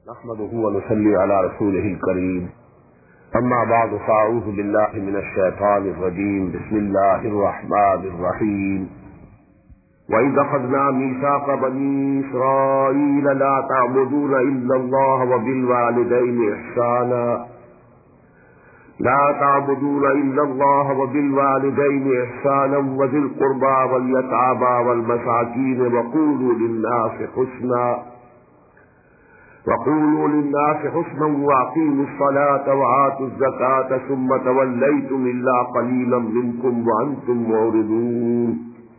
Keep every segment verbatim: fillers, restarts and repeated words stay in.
نحمده ونصلي على رسوله الكريم أما بعد فأعوذ بالله من الشيطان الرجيم بسم الله الرحمن الرحيم وإذ أخذنا ميثاق بني إسرائيل لا تعبدون إلا الله وبالوالدين إحسانا لا تعبدون إلا الله وبالوالدين إحسانا وذي القربى واليتامى والمساكين وقولوا للناس حسنا وقولوا للناس حسنا وأقيموا الصلاة وآتوا الزكاة ثم توليتم إلا قليلا منكم وأنتم معرضون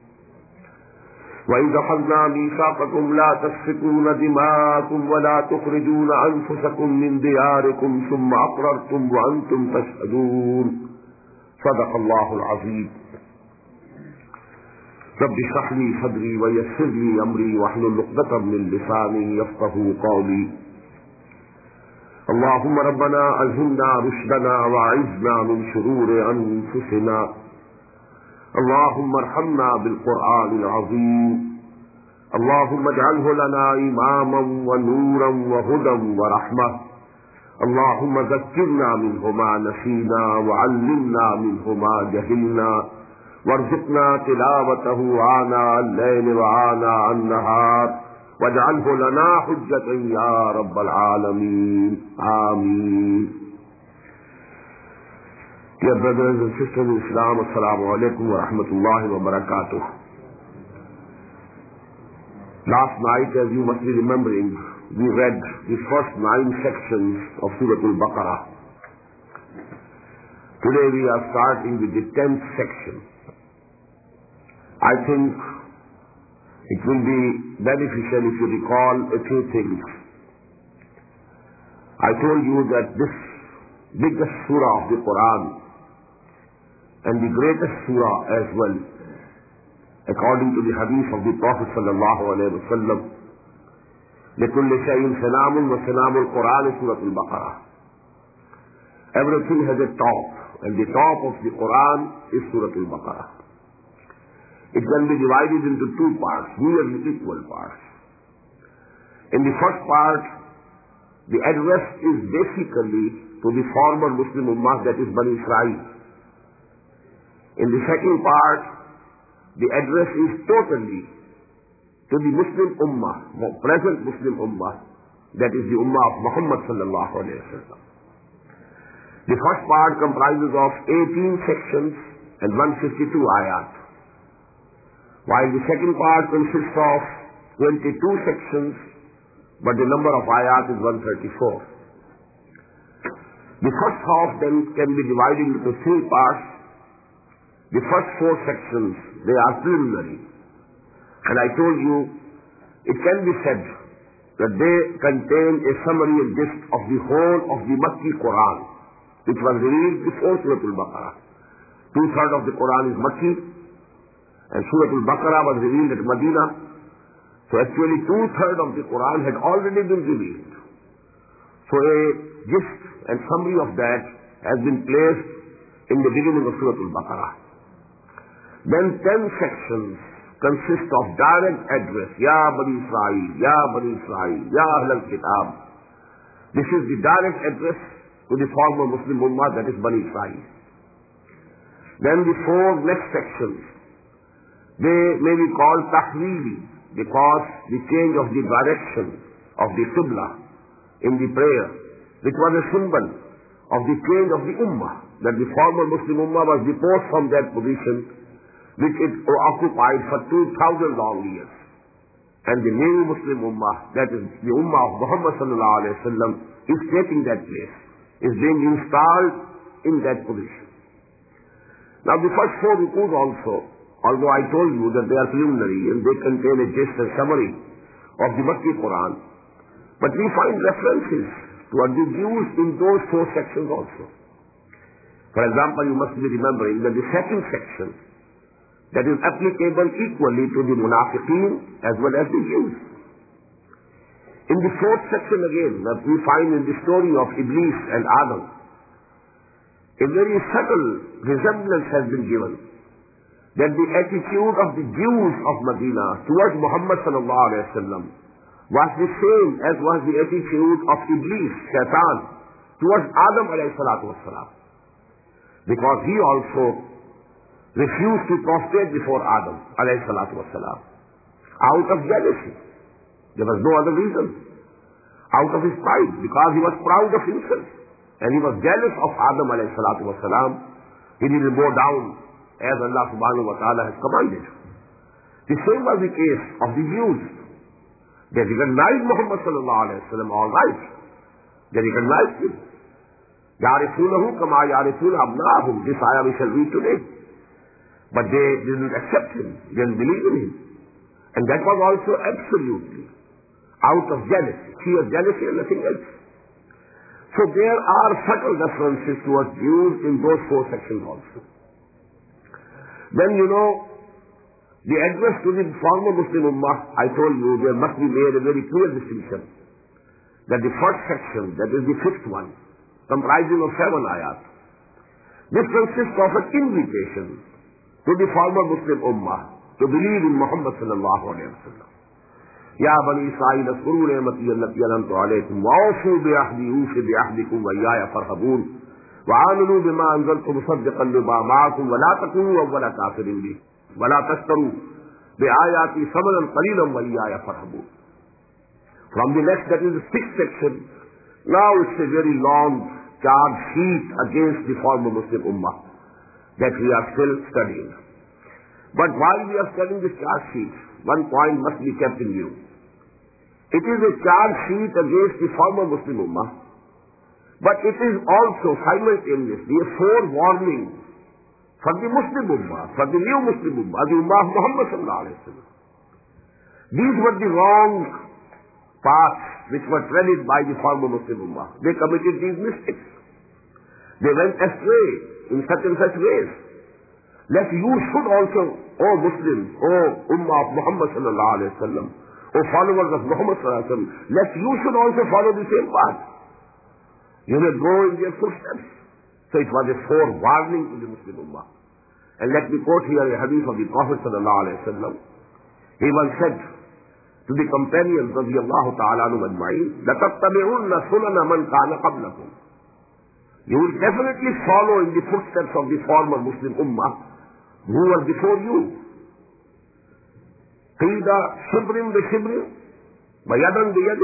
وإذ أخذنا ميثاقكم لا تسفكون دماءكم ولا تخرجون أنفسكم من دياركم ثم أقررتم وأنتم تشهدون صدق الله العظيم رب اشرح لي صدري ويسر لي أمري واحلل عقدة من لساني يفقهوا قولي اللهم ربنا ألهمنا رشدنا وأعذنا من شرور أنفسنا اللهم ارحمنا بالقرآن العظيم اللهم اجعله لنا إماما ونورا وهدى ورحمة اللهم ذكرنا منه ما نسينا وعلمنا منه ما جهلنا وارزقنا تلاوته آناء الليل وآناء النهار واجعله لنا حجة يا رب العالمين آمين. Dear brothers and sisters in Islam, Assalamu alaikum wa rahmatullahi wa barakatuh. Last night, as you must be remembering, we read the first nine sections of Surah Al-Baqarah. Today we are starting with the tenth section. I think it will be beneficial if you recall a few things. I told you that this biggest surah of the Quran and the greatest surah as well, according to the hadith of the Prophet sallallahu alaihi wasallam, لِكُلِّ شَيْءٍ سَنَامٌ وَسَنَامُ الْقُرْآنِ Surah Al-Baqarah. Everything has a top, and the top of the Quran is Surah Al-Baqarah. It can be divided into two parts, nearly equal parts. In the first part, the address is basically to the former Muslim Ummah, that is Bani Israel. In the second part, the address is totally to the Muslim Ummah, present Muslim Ummah, that is the Ummah of Muhammad sallallahu alayhi wa sallam. The first part comprises of eighteen sections and one hundred fifty-two ayat, while the second part consists of twenty-two sections, but the number of ayat is one hundred thirty-four. The first half then can be divided into three parts. The first four sections, they are preliminary. And I told you, it can be said that they contain a summary and gist of the whole of the Makki Quran, which was revealed before Surah Al-Baqarah. Two-thirds of the Quran is Makki, and Surah Al-Baqarah was revealed at Medina. So actually two-thirds of the Quran had already been revealed. So a gist and summary of that has been placed in the beginning of Surah Al-Baqarah. Then ten sections consist of direct address, Ya Bani Israel, Ya Bani Israel, Ya Ahl al-Kitab. This is the direct address to the former Muslim Ummah, that is Bani Israel. Then the four next sections, they may be called tahweeli, because the change of the direction of the Qibla in the prayer, which was a symbol of the change of the Ummah, that the former Muslim Ummah was deposed from that position which it occupied for two thousand long years. And the new Muslim Ummah, that is the Ummah of Muhammad sallallahu alayhi wa sallam, is taking that place, is being installed in that position. Now the first four rukus also, although I told you that they are preliminary and they contain a gist and summary of the Makki Quran, but we find references to what is used in those four sections also. For example, you must be remembering that the second section, that is applicable equally to the Munafiqeen as well as the Jews. In the fourth section again, that we find in the story of Iblis and Adam, a very subtle resemblance has been given, that the attitude of the Jews of Medina towards Muhammad sallallahu alayhi wa sallam was the same as was the attitude of Iblis, Shaitan, towards Adam alayhi salatu wassalam. Because he also refused to prostrate before Adam alayhi salatu wassalam. Out of jealousy. There was no other reason. Out of his pride, because he was proud of himself. And he was jealous of Adam alayhi salatu wassalam. He didn't go down as Allah subhanahu wa ta'ala has commanded. The same was the case of the Jews. They recognized Muhammad sallallahu alayhi wa sallam all right. They recognized him. يَعْرِفُونَهُ كَمَا يَعْرِفُونَ أَبْنَاءَهُم. This ayah we shall read today. But they didn't accept him. They didn't believe in him. And that was also absolutely out of jealousy, sheer jealousy and nothing else. So there are subtle references towards Jews in those four sections also. Then you know, the address to the former Muslim Ummah, I told you, there must be made a very clear distinction. That the first section, that is the fifth one, comprising of seven ayat, this consists of an invitation to the former Muslim Ummah to believe in Muhammad sallallahu alayhi wa sallam. Ya bani Israel, اذكروا نعمتي التي أنعمت عليكم وأوفوا بعهدي أوف بعهدكم وإياي فارهبون وآمنوا بما أنزلت مصدقا لما معكم ولا تكونوا أول كافر به ولا تشتروا بآياتي ثمنا قليلا وإياي فارهبون. From the next, that is the sixth section, now it's a very long charge sheet against the former Muslim Ummah that we are still studying. But while we are studying this charge sheet, one point must be kept in view. It is a charge sheet against the former Muslim Ummah, but it is also simultaneously a forewarning for the Muslim Ummah, for the new Muslim Ummah, the Ummah of Muhammad sallallahu alayhi wa sallam. These were the wrong paths which were treaded by the former Muslim Ummah. They committed these mistakes. They went astray in such and such ways. That you should also, O Muslims, O Ummah of Muhammad sallallahu alayhi wa sallam, O followers of Muhammad sallallahu alayhi wa sallam, that you should also follow the same path. You may go in their footsteps. So it was a forewarning to the Muslim Ummah. And let me quote here a hadith of the Prophet sallallahu alayhi wa sallam. He once said to the companions of the Allah ta'ala anhum ajma'in, لَتَتَّبِعُنَّ سُنَنَ مَنْ كَانَ قَبْلَكُمْ. You will definitely follow in the footsteps of the former Muslim Ummah who were before you. قِيدَ شِبْرٍ بِشِبْرٍ وَيَدًا بِيَدٍ.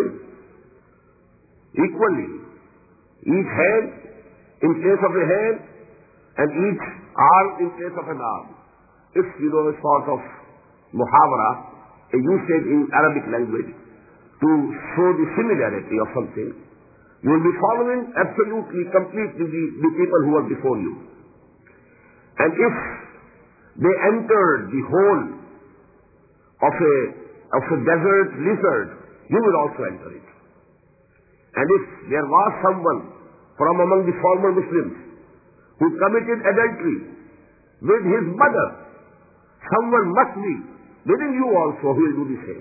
Equally. Each hand in place of a hand and each arm in place of an arm. It's, you know, a sort of muhawara, a usage in Arabic language to show the similarity of something. You will be following absolutely, completely the, the people who are before you. And if they entered the hole of a, of a desert lizard, you will also enter it. And if there was someone from among the former Muslims who committed adultery with his mother, someone must be within you also who will do the same.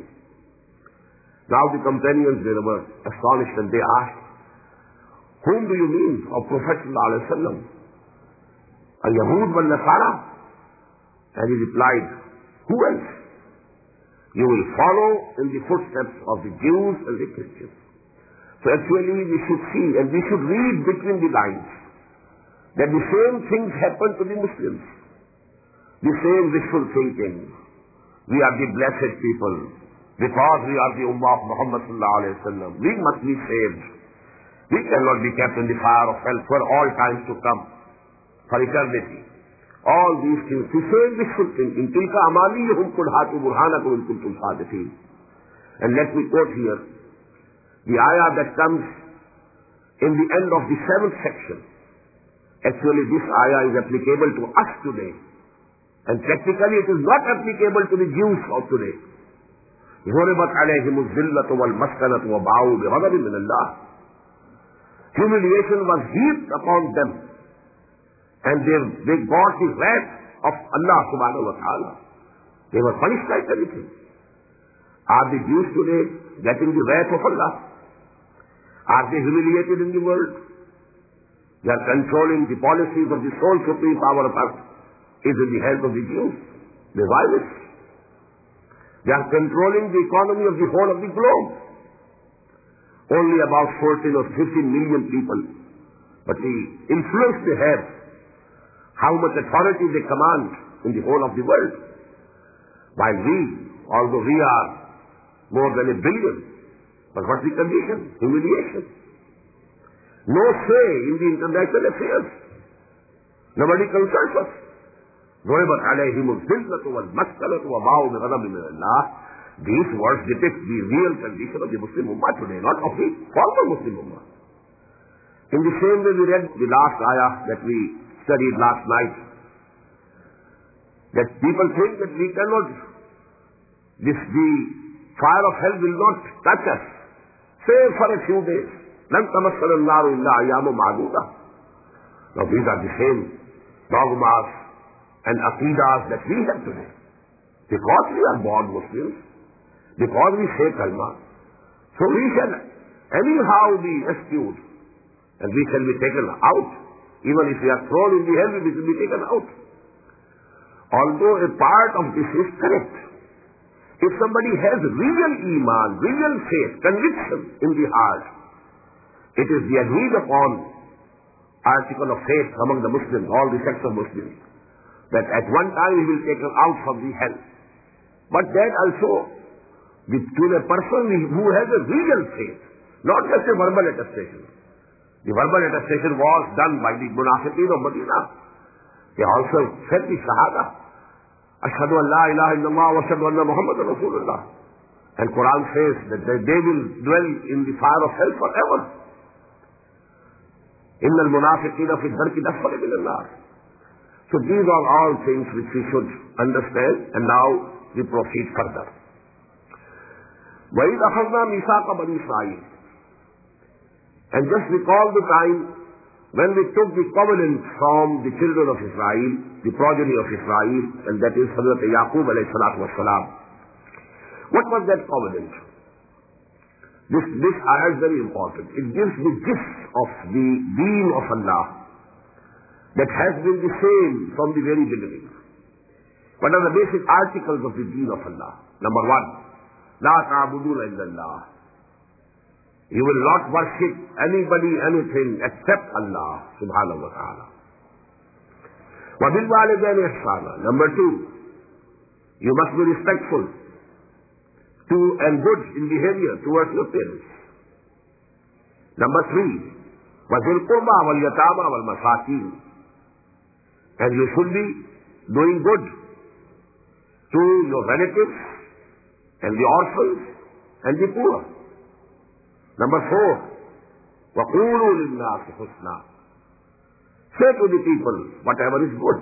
Now the companions, they were astonished and they asked, whom do you mean of Prophet sallallahu alaihi wasallam? Al-Yahud wal-Nasara? And he replied, who else? You will follow in the footsteps of the Jews and the Christians. So actually we should see and we should read between the lines that the same things happen to the Muslims. The same wishful thinking. We are the blessed people because we are the Ummah of Muhammad sallallahu alaihi wasallam. We must be saved. We cannot be kept in the fire of hell for all times to come, for eternity. All these things, the same wishful thinking. Tilka amaliyuhum qul hatu burhanakum in kuntum sadiqin. And let me quote here the ayah that comes in the end of the seventh section. Actually, this ayah is applicable to us today. And practically it is not applicable to the Jews of today. ضُرِبَتْ عَلَيْهِمُ الذِّلَّةُ وَالْمَسْكَنَةُ وَبَاءُوا بِغَضَبٍ مِّنَ اللَّهِ. Humiliation was heaped upon them. And they, they got the wrath of Allah subhanahu wa ta'ala. They were punished like anything. Are the Jews today getting the wrath of Allah? Are they humiliated in the world? They are controlling the policies of the sole supreme power of earth. Is in the hands of the Jews, the Zionists. They are controlling the economy of the whole of the globe. only about fourteen or fifteen million people. But the influence they have, how much authority they command in the whole of the world. While we, although we are more than a billion, but what's the condition? Humiliation. No say in the international affairs. Nobody consults us. ضربت عليهم الذلة والمسكنة وباءوا بغضب من الله. These words depict the real condition of the Muslim Ummah today, not of the former Muslim Ummah. In the same way we read the last ayah that we studied last night, that people think that we cannot, this, the fire of hell will not touch us, save for a few days. لن تمسنا النار إلا أيام معدودة. Now these are the same dogmas and aqidas that we have today. Because we are born Muslims, because we say kalma, so we shall anyhow be rescued and we shall be taken out. Even if we are thrown in the hell, we will be taken out. Although a part of this is correct. If somebody has real iman, real faith, conviction in the heart, it is the agreed upon article of faith among the Muslims, all the sects of Muslims, that at one time he will take them out from the hell. But that also, the, to the person who has a real faith, not just a verbal attestation. The verbal attestation was done by the Munafiqeen of Medina. They also said the Shahada. Ashhadu an la ilaha illallah wa ashhadu anna Muhammadan Rasulullah. And Quran says that they, they will dwell in the fire of hell forever. Inna al-munafiqina fi ad-darki al-asfali min an-nar. So these are all things which we should understand, and now we proceed further. وَإِذْ أَخَذْنَا مِيثَاقَ بَنِي إِسْرَائِيلَ. And just recall the time when we took the covenant from the children of Israel, the progeny of Israel, and that is Hazrat Yaqub alayhi salatu wassalam. What was that covenant? This, this ayah is very important. It gives the gist of the deen of Allah that has been the same from the very beginning. What are the basic articles of the deen of Allah? Number one, La ta'buduna illallah. You will not worship anybody, anything except Allah subhanahu wa ta'ala. Wa bil walidayni ihsana. Number two, you must be respectful to and good in behavior towards your parents. Number three, وَذِي الْقُرْبَى وَالْيَتَامَى وَالْمَسَاكِينَ. And you should be doing good to your relatives and the orphans and the poor. Number four, وَقُولُوا لِلنَّاسِ حُسْنًا. Say to the people whatever is good.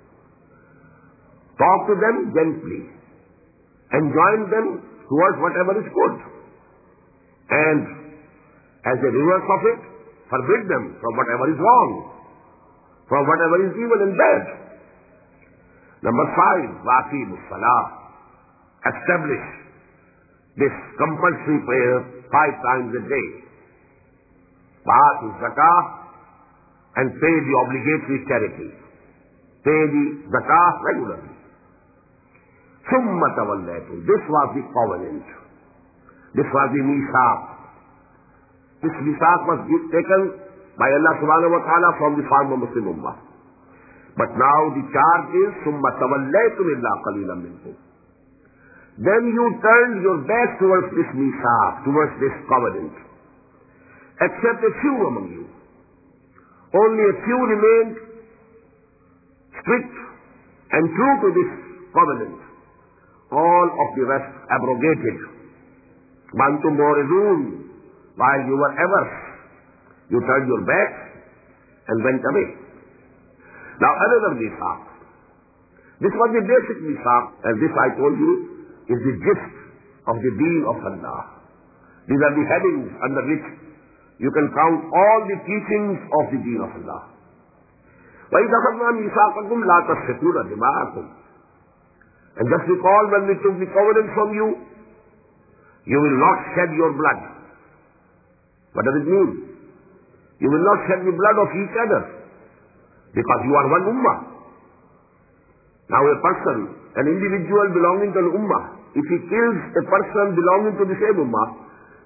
Talk to them gently. Enjoin them towards whatever is good. And as a reverse of it, forbid them from whatever is wrong, from whatever is evil and bad. Number five, وَأَقِيمُوا الصَّلَاةَ. Establish this compulsory prayer five times a day. وَآتُوا الزَّكَاةَ. And pay the obligatory charity. Pay the zakah regularly. ثُمَّ تَوَلَّيْتُمْ. This was the covenant. This was the mithaq. This mithaq was taken by Allah subhanahu wa ta'ala from the former Muslim Ummah. But now the charge is ثُمَّ تَوَلَّيْتُمْ إِلَّا قَلِيلًا مِنْكُمْ. Then you turned your back towards this mithaq, towards this covenant. Except a few among you. Only a few remained strict and true to this covenant. All of the rest abrogated. Mantum mu'ridun. While you were averse, you turned your back and went away. Now another mithaq. This was the basic mithaq, and this I told you is the gist of the deen of Allah. These are the headings under which you can count all the teachings of the deen of Allah. وَإِذْ أَخَذْنَا مِيثَاقَكُمْ لَا تَسْفِكُونَ دِمَاءَكُمْ. And just recall when we took the covenant from you, you will not shed your blood. What does it mean? You will not shed the blood of each other, because you are one ummah. Now a person, an individual belonging to an ummah, if he kills a person belonging to the same ummah,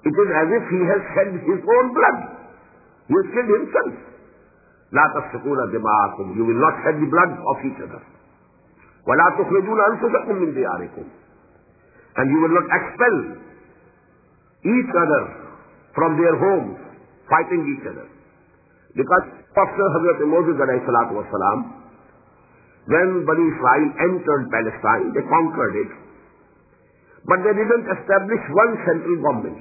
It is as if he has shed his own blood. He has killed himself. لا تسفكون دماءكم. You will not shed the blood of each other. ولا تخرجون أنفسكم من دياركم. And you will not expel each other from their homes, fighting each other. Because after Hazrat Moses alayhi salatu wasalam, when Bani Israel entered Palestine, they conquered it. But they didn't establish one central government.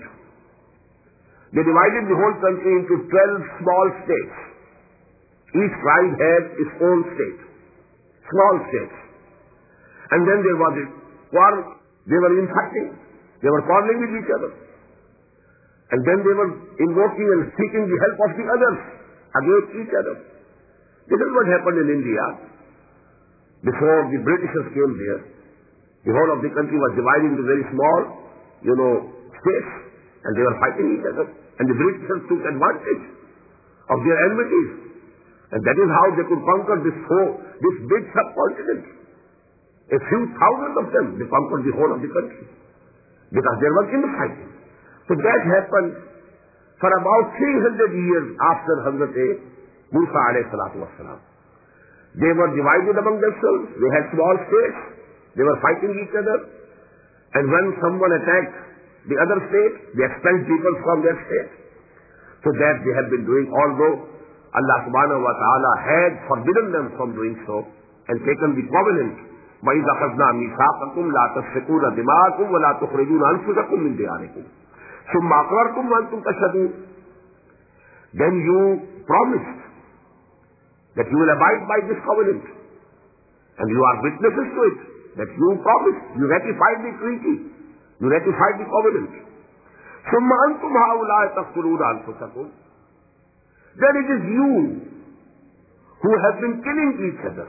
They divided the whole country into twelve small states. Each tribe had its own state. Small states. And then there was a quarrel. They were infighting. They were quarreling with each other. And then they were invoking and seeking the help of the others against each other. This is what happened in India. Before the Britishers came there, the whole of the country was divided into very small, you know, states, and they were fighting each other. And the Britishers took advantage of their enmities. And that is how they could conquer this whole, this big subcontinent. A few thousand of them, they conquered the whole of the country. Because there was infighting. So that happened for about three hundred years after Hazrat Musa alayhi salatu wassalam. They were divided among themselves. They had small states. They were fighting each other. And when someone attacked the other state, they expelled people from their state. So that they have been doing, although Allah subhanahu wa ta'ala had forbidden them from doing so and taken the covenant. وَإِذْ أَخَذْنَا مِيثَاقَكُمْ لَا تَسْفِكُونَ دِمَاءَكُمْ وَلَا تُخْرِجُونَ أَنفُسَكُمْ مِنْ دِيَارِكُمْ ثُمَّ أَقْرَرْتُمْ وَأَنْتُمْ تَشْهَدُونَ. Then you promised that you will abide by this covenant. And you are witnesses to it. That you promised. You ratified the treaty. You ratified the covenant. ثُمَّ أَنْتُمْ هَؤُلَاءِ تَقْتُلُونَ أَنفُسَكُمْ. Then it is you who have been killing each other.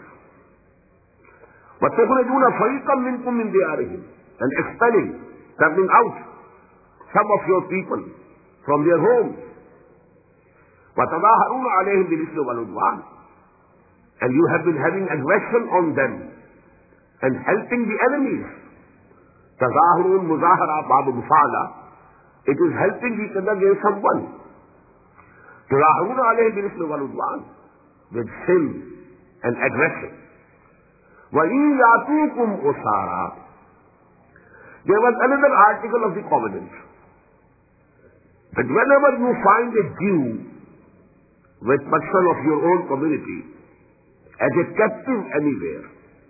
وَتُخْرِجُونَ فَرِيقًا مِنْكُمْ مِنْ دِيَارِهِمْ. And expelling, turning out some of your people from their homes. وَتَظَاهَرُونَ عَلَيْهِمْ بِالْإِثْمِ وَالْعُدْوَانِ. And you have been having aggression on them and helping the enemies. تَظَاهُرُونَ مُظَاهَرَةً بَابُ مُفَعَلَةً. It is helping each other against someone. تَظَاهَرُونَ عَلَيْهِمْ بِالْإِثْمِ وَالْعُدْوَانِ. With sin and aggression. وَإِنْ يَأْتُوكُمْ أُسَارًا. There was another article of the covenant. That whenever you find a Jew with person of your own community as a captive anywhere,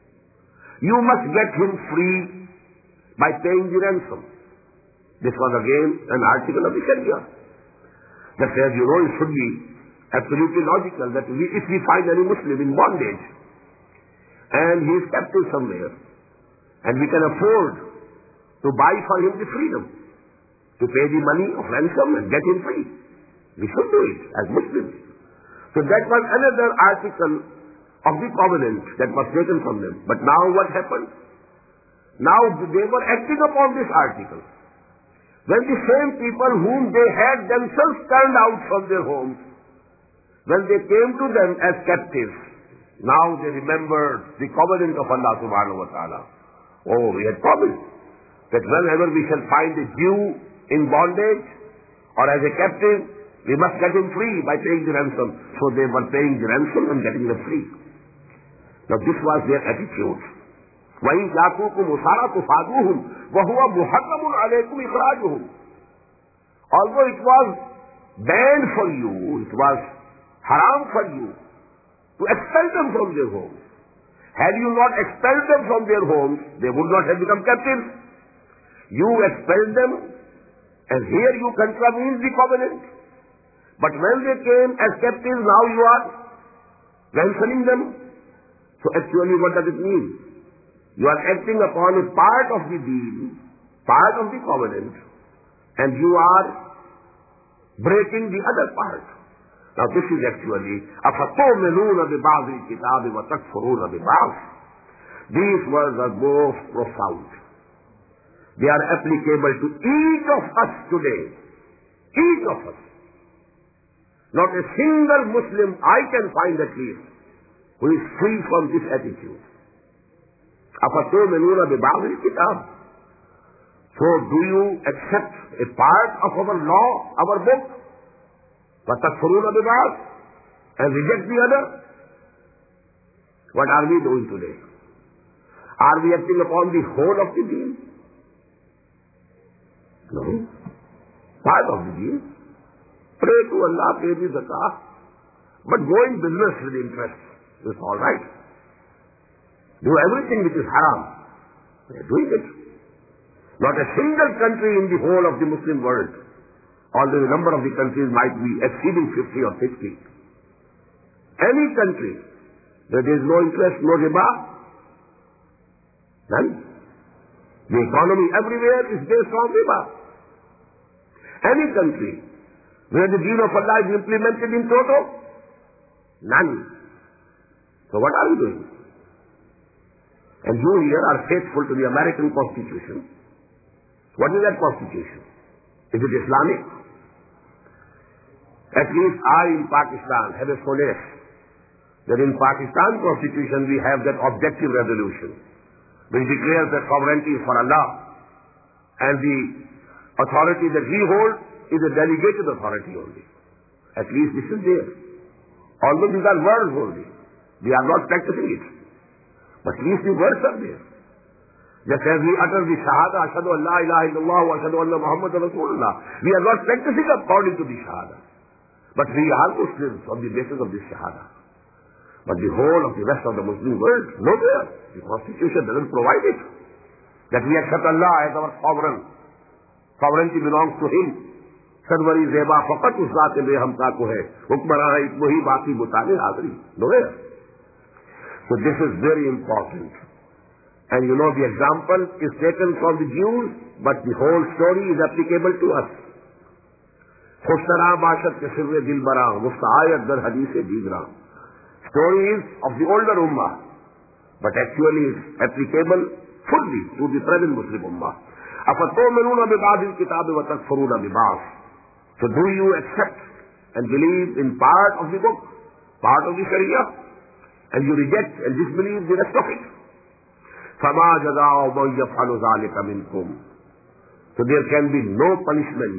you must get him free by paying the ransom. This was again an article of the Sharia. Just as you know, it should be absolutely logical that we, if we find any Muslim in bondage and he is captive somewhere, and we can afford to buy for him the freedom, to pay the money of ransom and get him free, we should do it as Muslims. So that was another article of the covenant that was taken from them. But now what happened? Now they were acting upon this article. When the same people whom they had themselves turned out from their homes, when they came to them as captives, now they remembered the covenant of Allah subhanahu wa ta'ala. Oh, we had promised that whenever we shall find a Jew in bondage or as a captive, we must get him free by paying the ransom. So they were paying the ransom and getting them free. Now this was their attitude. وَإِنْ جَاءُوكُمْ أُسَارًا تُفَادُوهُمْ وَهُوَ مُحَرَّمٌ عَلَيْكُمْ إِخْرَاجُهُم. Although it was banned for you, it was haram for you to expel them from their homes. Had you not expelled them from their homes, they would not have become captives. You expelled them, and here you contravened the covenant. But when they came as captives, now you are ransoning them. So actually what does it mean? You are acting upon a part of the deal, part of the covenant, and you are breaking the other part. Now this is actually أَفَتُؤْمِنُونَ بِبَعْضِ الْكِتَابِ وَتَكْفُرُونَ بِبَعْضٍ. These words are most profound. They are applicable to each of us today. Each of us. Not a single Muslim I can find at least who is free from this attitude. أَفَتُؤْمِنُونَ بِبَعْضِ الْكِتَابِ. So do you accept a part of our law, our book, وَتَكْفُرُونَ بِبَعْضٍ, and reject the other? What are we doing today? Are we acting upon the whole of the deen? No. Part of the deen. Pray to Allah, pay the zakah, but go in business with interest. It's all right. Do everything which is haram. We are doing it. Not a single country in the whole of the Muslim world, although the number of the countries might be exceeding fifty or sixty. Any country where there is no interest, no riba, none. The economy everywhere is based on riba. Any country where the deen of Allah is implemented in toto, none. So what are you doing? And you here are faithful to the American Constitution. What is that Constitution? Is it Islamic? At least I in Pakistan have a solace that in Pakistan Constitution we have that objective resolution which declares that sovereignty is for Allah and the authority that we hold is a delegated authority only. At least this is there. Although these are words only. We are not practicing it. But at least the words are there. Just as we utter the Shahada, Ashhadu an la ilaha illallah wa ashhadu anna Muhammadan Rasulullah, we are not practicing according to the Shahada. But we are Muslims on the basis of this Shahada. But the whole of the rest of the Muslim world, nowhere. The Constitution doesn't provide it. That we accept Allah as our sovereign. Sovereignty belongs to Him. Sarvari zeba faqat us zaat behamta ko hai. Hukmran ek wahi baki mutane hazri. Nowhere. So this is very important. And you know the example is taken from the Jews, but the whole story is applicable to us. Khushtara bashat ke sirre dilbara, musta'ayat dar hadith digra. Stories of the older ummah, but actually is applicable fully to the present Muslim ummah. Afatu'minuna bi ba'd al-kitab wa takfuruna bi ba'd. So do you accept and believe in part of the book, part of the Sharia, and you reject and disbelieve the rest of it? فَمَا جَزَاءُ مَنْ يَفْعَلُ ذَلِكَ مِنْكُمْ. So there can be no punishment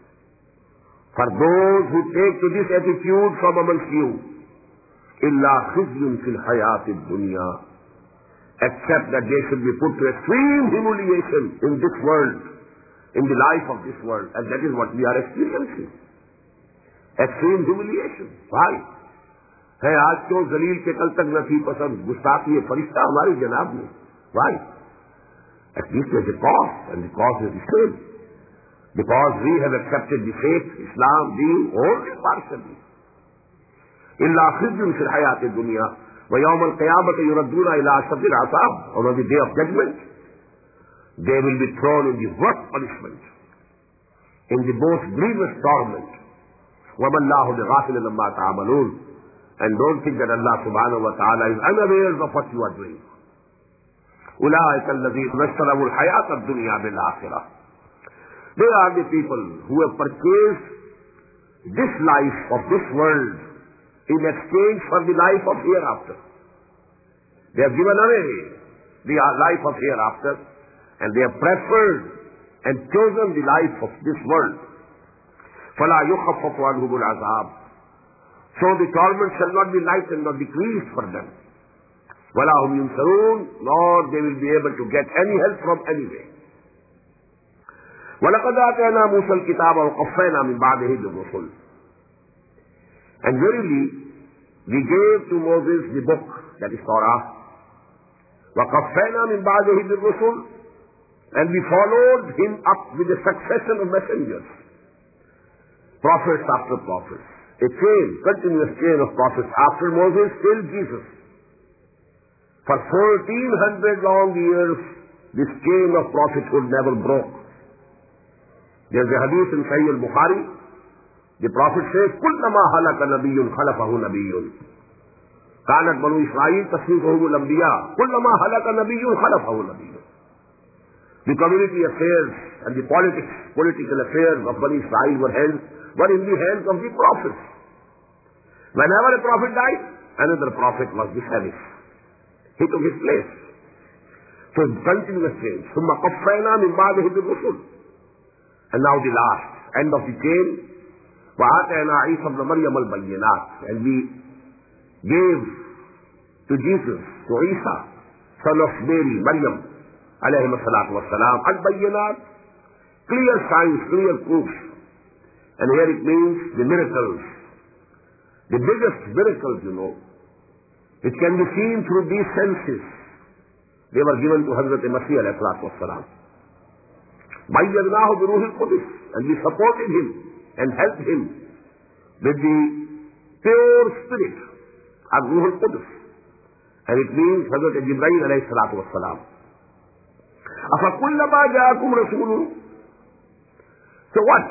for those who take to this attitude from amongst you, إِلَّا خِزْيٌ فِي الْحَيَاةِ الدُّنْيَا, except that they should be put to extreme humiliation in this world, in the life of this world, and that is what we are experiencing. Extreme humiliation. Why? है आज क्यों जलील के कल तक न थी पसंद, गुस्ताखी ये फरिश्ता हमारी जनाब में. Why? At least there's a cause, and the cause is the same. Because we have accepted the faith, Islam, Deen, only partially. إِلَّا خِزْيٌ فِي الْحَيَاةِ الدُّنْيَا وَيَوْمَ الْقِيَامَةِ يُرَدُّونَ إِلَىٰ أَشَدِّ الْعَذَابِ. On the day of judgment, they will be thrown in the worst punishment, in the most grievous torment. وَمَا اللَّهُ بِغَافِلٍ عَمَّا تَعْمَلُونَ. And don't think that Allah subhanahu wa ta'ala is unaware of what you are doing. أُولَٰئِكَ الَّذِينَ اشْتَرَوُا الْحَيَاةَ الدُّنْيَا بِالْآخِرَةِ. They are the people who have purchased this life of this world in exchange for the life of hereafter. They have given away the life of hereafter, and they have preferred and chosen the life of this world. فَلَا يُخَفَّفُ عَنْهُمُ الْعَذَابُ. So the torment shall not be lightened or decreased for them. وَلَا هُمْ يُنْصَرُونَ. Nor they will be able to get any help from anywhere. وَلَقَدْ آتَيْنَا مُوسَى الْكِتَابَ وَقَفَّيْنَا مِنْ بَعْدِهِ بِالرُّسُلِ. And verily, we gave to Moses the book, that is Torah. وَقَفَّيْنَا مِنْ بَعْدِهِ بِالرُّسُلِ. And we followed him up with a succession of messengers. Prophets after prophets. A chain, continuous chain of prophets after Moses till Jesus. For fourteen hundred long years, this chain of prophethood never broke. There's a hadith in Sahih al-Bukhari. The Prophet says, كُلَّمَا هَلَكَ نَبِيٌّ خَلَفَهُ نَبِيٌّ. كانت بنو إسرائيل تصنيفهم الأنبياء. كُلَّمَا هَلَكَ نَبِيٌّ خَلَفَهُ نَبِيٌّ. The community affairs and the politics, political affairs of Bani Israel were held were in the hands of the prophets. Whenever a prophet died, another prophet was the Salif. He took his place. So continuous change. ثُمَّ قَفَّيْنَا مِنْ بَعْدِهِ بِالرُّسُلِ. And now the last, end of the chain. وَآتَيْنَا عِيسَى ابْنَ مَرْيَمَ الْبَيِّنَاتِ. And we gave to Jesus, to Isa, son of Mary, Maryam, alayhi salatu wassalam, al-bayyinat, clear signs, clear proofs. And here it means the miracles, the biggest miracles, you know, it can be seen through these senses. They were given to Hazrat Masih alayhi salatu wassalam. Bayyadnahu bi Ruhil Qudus, and we supported him and helped him with the pure spirit of Ruhul Qudus. And it means Hazrat Jibreel alayhi salatu wassalam. أَفَكُلَّمَا جَاءَكُمْ رَسُولٌ. So what?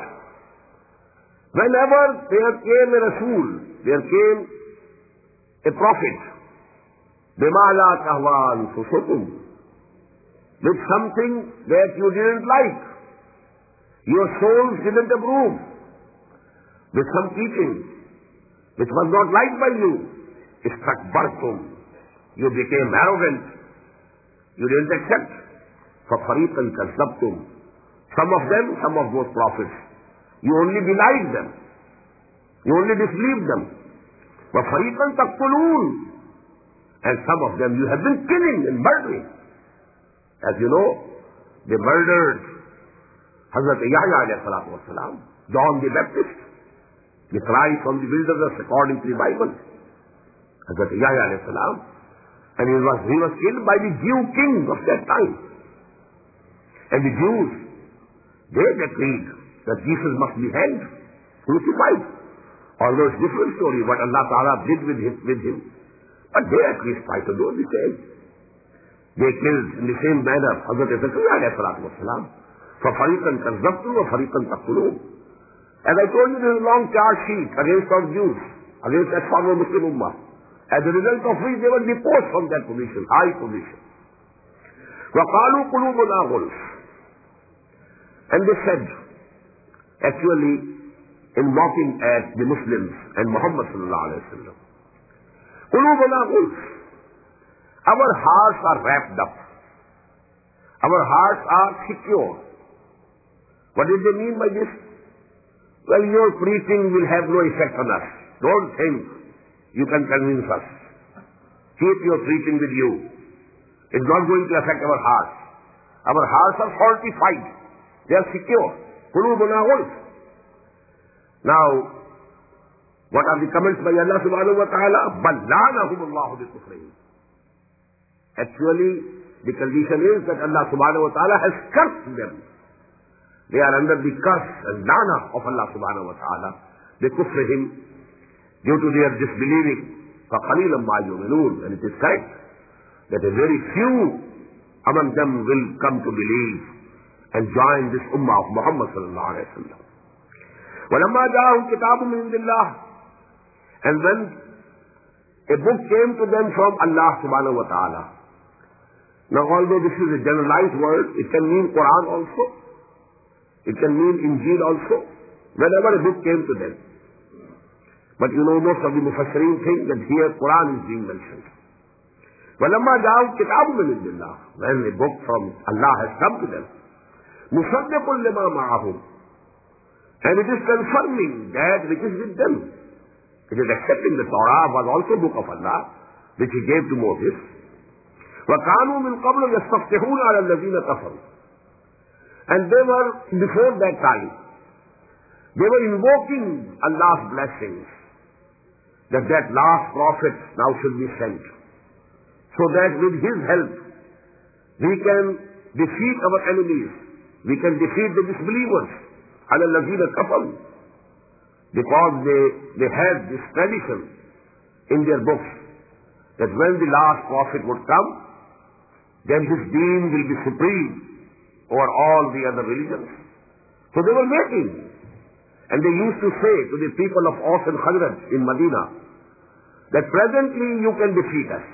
Whenever there came a Rasul, there came a prophet, بِمَا لَا تَهْوَىٰ أَنفُسُكُمْ, with something that you didn't like, your souls didn't approve, with some teaching which was not liked by you, istakbartum, you became arrogant, you didn't accept. فَفَرِيقًا كَذَّبْتُمْ. Some of them, some of those prophets, you only belied them, you only disbelieved them. وَفَرِيقًا تَقْتُلُونَ. And some of them you have been killing and murdering. As you know, they murdered Hazrat Yahya alayhi salatu wassalam, John the Baptist, the Christ from the wilderness according to the Bible. Hazrat Yahya alayhi salam. And he was, he was killed by the Jew king of that time. And the Jews, they decreed that Jesus must be hanged, crucified. Although it's a different story what Allah Ta'ala did with him, with him. But they at least tried to do the same. They killed in the same manner Hazrat Zakaria alayhi salatu wassalam. فَفَرِيقًا كَذَّبْتُمْ وَفَرِيقًا تَقْتُلُونَ. As I told you, this is a long charge sheet against our Jews, against that former Muslim Ummah. As a result of which they were deposed from that position, high position. وَقَالُوا قُلُوبُنَا غُلْفٌ. And they said, actually, in mocking at the Muslims and Muhammad sallallahu alayhi wa sallam, قُلُوبُنَا غُلْفٌ. Our hearts are wrapped up. Our hearts are secure. What did they mean by this? Well, your preaching will have no effect on us. Don't think you can convince us. Keep your preaching with you. It's not going to affect our hearts. Our hearts are fortified. They are secure. قُلُوبُنَا غُلْفٌ. Now, what are the comments by Allah subhanahu wa ta'ala? بَلْ لَعَنَهُمُ اللَّهُ بِكُفْرِهِمْ. Actually, the condition is that Allah subhanahu wa ta'ala has cursed them. They are under the curse and lana of Allah subhanahu wa ta'ala. بِكُفْرِهِمْ, due to their disbelieving. فَقَلِيلًا مَا يُؤْمِنُونَ. And it is correct that a very few among them will come to believe and join this ummah of Muhammad sallallahu alayhi wa sallam. وَلَمَّا جَاءَهُمْ كِتَابٌ مِّنْ عِندِ اللَّهِ. And when a book came to them from Allah subhanahu wa ta'ala. Now, although this is a generalized word, it can mean Quran also. It can mean Injil also. Whenever a book came to them. But you know, most of the Mufassirin think that here Quran is being mentioned. وَلَمَّا جَاءَهُمْ كِتَابٌ مِّنْ عِندِ اللَّهِ. When a book from Allah has come to them. مُصَدِّقٌ لِمَا مَعَهُمْ. And it is confirming that which is with them. It is accepting the Torah was also book of Allah, which he gave to Moses. وَكَانُوا مِنْ قَبْلُ يَسْتَفْتِحُونَ عَلَى الَّذِينَ كَفَرُوا. And they were, before that time, they were invoking Allah's blessings, that that last prophet now should be sent, so that with his help, we can defeat our enemies, we can defeat the disbelievers, عَلَى الَّذِينَ كَفَرُوا. Because they, they had this tradition in their books, that when the last prophet would come, then his deen will be supreme over all the other religions. So they were waiting. And they used to say to the people of Aus and Khazraj in Medina, that presently you can defeat us.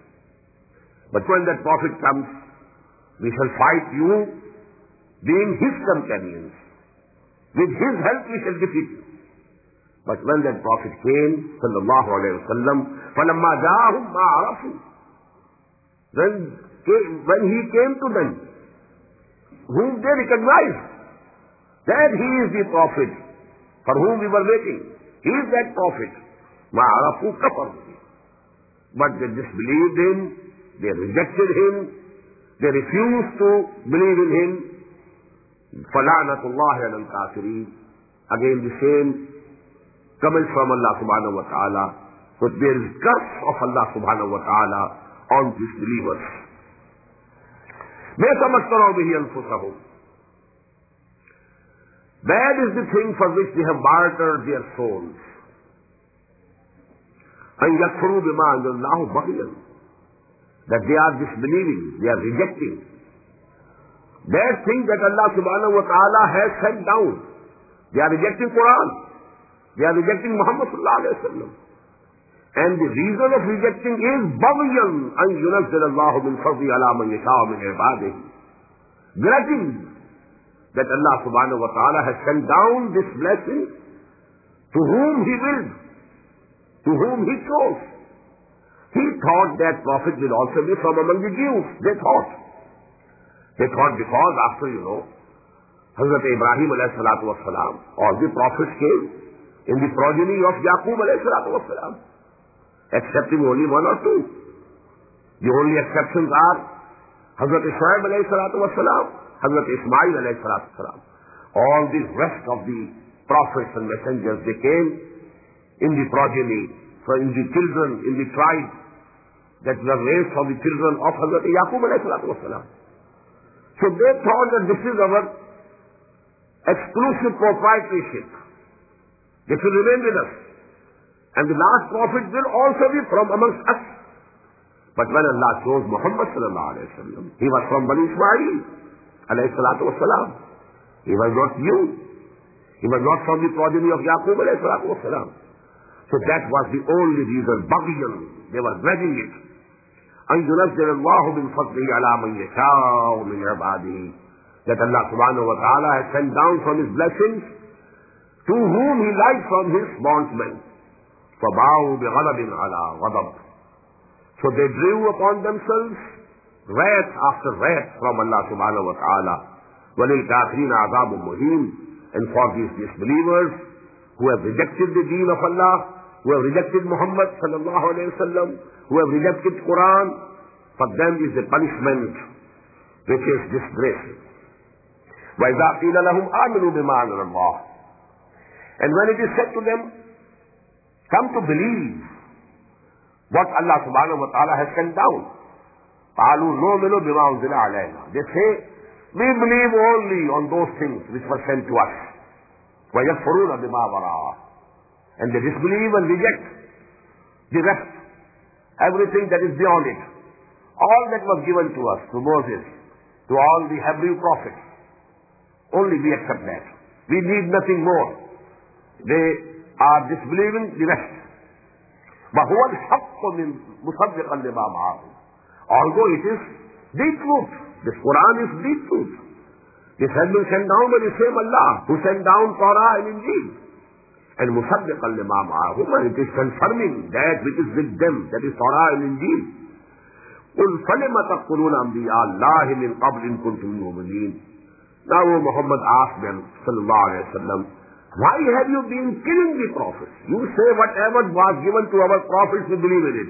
But when that prophet comes, we shall fight you, being his companions. With his help we shall defeat you. But when that prophet came, sallallahu alayhi wa sallam, فَلَمَّا جَاءَهُمْ مَا عَرَفُوا. When came, when he came to them, whom they recognized that he is the prophet for whom we were waiting. He is that prophet. Ma'arafu kafar. But they disbelieved him, they rejected him, they refused to believe in him. Fala'natullahi alal kafirin. Again the same comment from Allah subhanahu wa ta'ala. But there is curse of Allah subhanahu wa ta'ala on disbelievers. مَا تَمَتَّعُوا بِهِ أَنفُسَهُمْ. Bad is the thing for which they have bartered their souls. أَنْ يَكْفُرُوا بِمَا أَنزَلَ اللَّهُ بَغْيًا. That they are disbelieving, they are rejecting that thing that Allah subhanahu wa ta'ala has sent down. They are rejecting Quran. They are rejecting Muhammad sallallahu alayhi wa sallam. And the reason of rejecting is بَغْيًا أَنْ يُنَزِّلَ اللَّهُ مِنْ فَضْلِهِ عَلَى مَنْ يَشَاءُ مِنْ عِبَادِهِ. Grudging that Allah subhanahu wa ta'ala has sent down this blessing to whom He willed, to whom He chose. He thought that prophet will also be from among the Jews. They thought. They thought because after, you know, Hazrat Ibrahim alayhi salatu was salam, all the prophets came in the progeny of Yaqub alayhi salatu was salam, excepting only one or two. The only exceptions are Hazrat Ishaib alayhi salatu was salam, Hazrat Ismail alayhi salatu was salam. All the rest of the prophets and messengers, they came in the progeny, in the children, in the tribe that were raised from the children of Hazrat Yaqub alayhi salatu was salam. So they thought that this is our exclusive proprietorship. This will remain with us. And the last prophet will also be from amongst us. But when Allah chose Muhammad sallallahu alayhi wa sallam, he was from Bani Ismail alayhi salatu wa salam. He was not you. He was not from the progeny of Yaqub alayhi salatu wa salam. So that was the only reason. Baghyan. They were grudging it. أن ينزل الله من فضله على من يشاء من عباده. That Allah subhanahu wa ta'ala has sent down from His blessings to whom He likes from His bondsmen. فَبَاءُوا بِغَضَبٍ عَلَى غَضَبٍ. So they drew upon themselves wrath after wrath from Allah subhanahu wa ta'ala. وَلِلْكَافِرِينَ عَذَابٌ مُهِينٌ. And for these disbelievers who have rejected the deen of Allah, who have rejected Muhammad sallallahu alayhi wa sallam, who have rejected Quran, for them is a punishment which is disgrace. وَإِذَا قِيلَ لَهُمْ آمِنُوا بِمَا أَنزَلَ اللَّهُ. And when it is said to them, come to believe what Allah subhanahu wa ta'ala has sent down, قَالُوا نُؤْمِنُ بِمَا أُنزِلَ عَلَيْنَا. They say, we believe only on those things which were sent to us. وَيَكْفُرُونَ بِمَا وَرَاءَهُ. And they disbelieve and reject the rest, everything that is beyond it. All that was given to us, to Moses, to all the Hebrew prophets, only we accept that. We need nothing more. They are disbelieving the rest. وَهُوَ الْحَقُّ مِنْ مُصَدِّقًا لِمَا مَعَهُ. Although it is the truth, this Quran is the truth. This has been sent down by the same Allah who sent down Torah and Injil. And مُصَدِّقًا لِمَا مَعَهُمْ, and it is confirming that which is with them, that is Torah and Injil. قُلْ فَلِمَ تَقْتُلُونَ أَنْبِيَاءَ اللَّهِ مِنْ قَبْلٍ كُنْتُمْ مُؤْمِنِينَ. Now Muhammad asked them, sallallahu alayhi wa sallam, why have you been killing the prophets? You say whatever was given to our prophets, we believe in it.